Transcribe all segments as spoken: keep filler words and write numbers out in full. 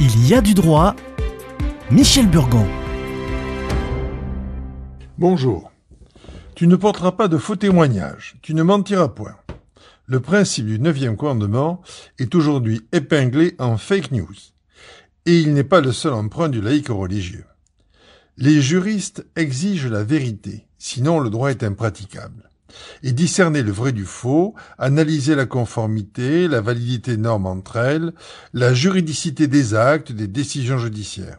Il y a du droit. Michel Burgon. Bonjour. Tu ne porteras pas de faux témoignages. Tu ne mentiras point. Le principe du neuvième commandement est aujourd'hui épinglé en fake news. Et il n'est pas le seul emprunt du laïc religieux. Les juristes exigent la vérité, sinon le droit est impraticable. Et discerner le vrai du faux, analyser la conformité, la validité des normes entre elles, la juridicité des actes, des décisions judiciaires.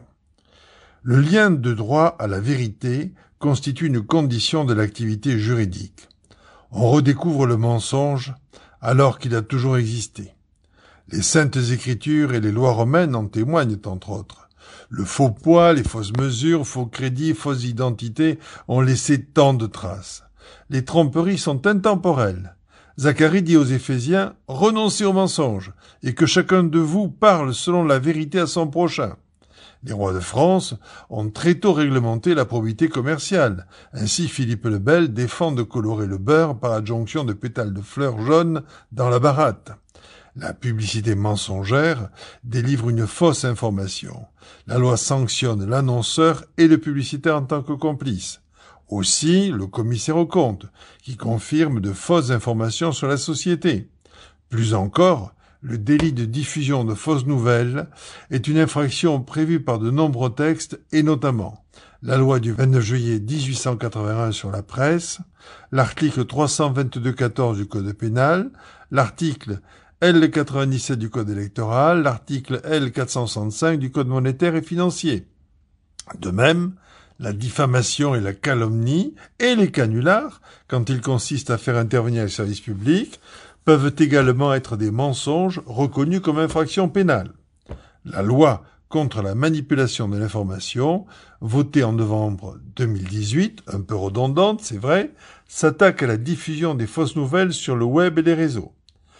Le lien de droit à la vérité constitue une condition de l'activité juridique. On redécouvre le mensonge alors qu'il a toujours existé. Les saintes écritures et les lois romaines en témoignent entre autres. Le faux poids, les fausses mesures, faux crédits, fausses identités ont laissé tant de traces. Les tromperies sont intemporelles. Zacharie dit aux Éphésiens « Renoncez au mensonge, et que chacun de vous parle selon la vérité à son prochain ». Les rois de France ont très tôt réglementé la probité commerciale. Ainsi, Philippe le Bel défend de colorer le beurre par adjonction de pétales de fleurs jaunes dans la baratte. La publicité mensongère délivre une fausse information. La loi sanctionne l'annonceur et le publicitaire en tant que complice. Aussi, le commissaire aux comptes, qui confirme de fausses informations sur la société. Plus encore, le délit de diffusion de fausses nouvelles est une infraction prévue par de nombreux textes et notamment la loi du vingt-neuf juillet mille huit cent quatre-vingt-un sur la presse, l'article trois cent vingt-deux quatorze du Code pénal, l'article L quatre-vingt-dix-sept du Code électoral, l'article L quatre cent soixante-cinq du Code monétaire et financier. De même, la diffamation et la calomnie et les canulars, quand ils consistent à faire intervenir les services publics, peuvent également être des mensonges reconnus comme infraction pénale. La loi contre la manipulation de l'information, votée en novembre deux mille dix-huit, un peu redondante, c'est vrai, s'attaque à la diffusion des fausses nouvelles sur le web et les réseaux.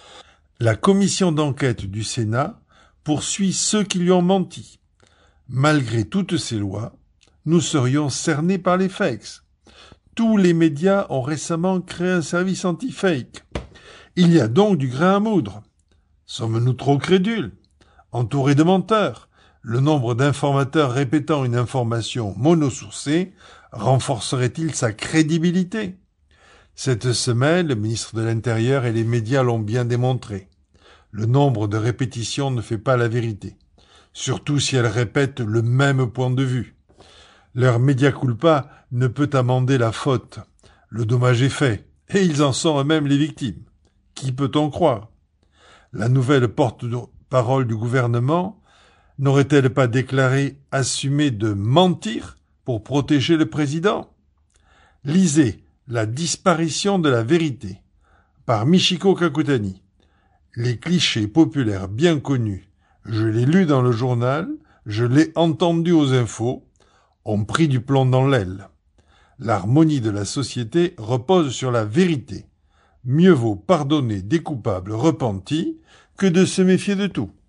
La commission d'enquête du Sénat poursuit ceux qui lui ont menti. Malgré toutes ces lois, nous serions cernés par les fakes. Tous les médias ont récemment créé un service anti-fake. Il y a donc du grain à moudre. Sommes-nous trop crédules? Entourés de menteurs, le nombre d'informateurs répétant une information monosourcée renforcerait-il sa crédibilité? Cette semaine, le ministre de l'Intérieur et les médias l'ont bien démontré. Le nombre de répétitions ne fait pas la vérité, surtout si elles répètent le même point de vue. Leur mea culpa ne peut amender la faute. Le dommage est fait, et ils en sont eux-mêmes les victimes. Qui peut-on croire? La nouvelle porte-parole du gouvernement n'aurait-elle pas déclaré assumer de mentir pour protéger le président? Lisez La disparition de la vérité par Michiko Kakutani. Les clichés populaires bien connus, je l'ai lu dans le journal, je l'ai entendu aux infos, ont pris du plomb dans l'aile. L'harmonie de la société repose sur la vérité. Mieux vaut pardonner des coupables repentis que de se méfier de tout.